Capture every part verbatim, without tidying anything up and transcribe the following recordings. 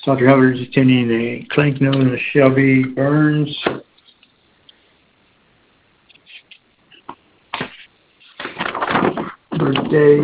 Doctor Hubbard is attending a clinic known as Shelby Burns. Birthday.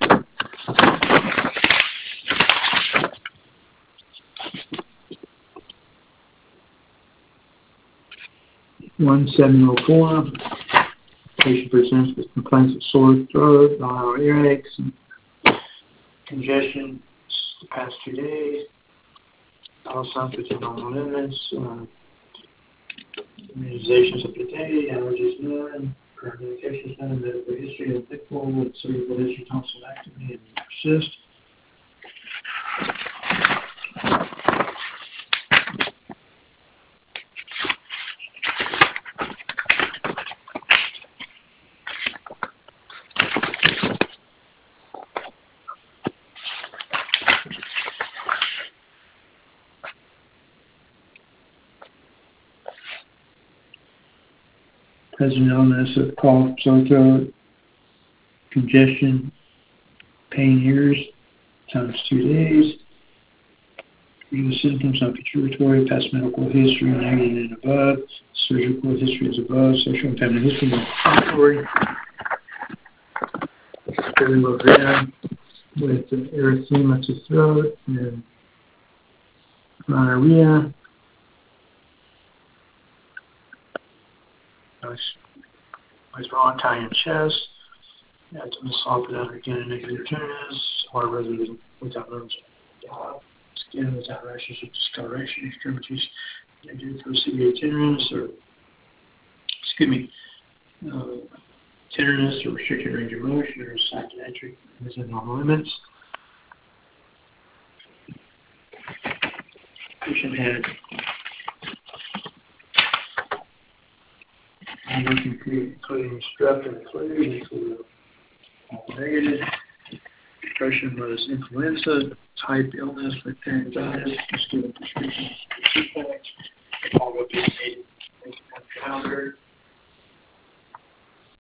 one seven oh four. Patient presents with complaints of sore throat, viral earaches, and congestion the past two days. All signs within normal limits. Uh, immunizations up to date. Allergies none. Current medication none. Medical history applicable with cerebral history, tonsillectomy, and persist. Has an illness of cough, sore throat, congestion, pain ears, times two days. These symptoms not contributory, past medical history, negative and above, surgical history is above, sexual and family history not contributory. Lavin with erythema to throat and gonorrhea. Nice, nice raw Italian chest. Abdomen soft without organic negative tenderness. Heart resonant without nerves. Skin without rashes or discoloration. Extremities negative for severe tenderness or, excuse me, uh, tenderness or restricted range of motion or psychiatric within normal limits. Patient had including strep and flu, including all negative. Depression was influenza, type illness with laryngitis, was given prescription for two packs, all of these needed powder.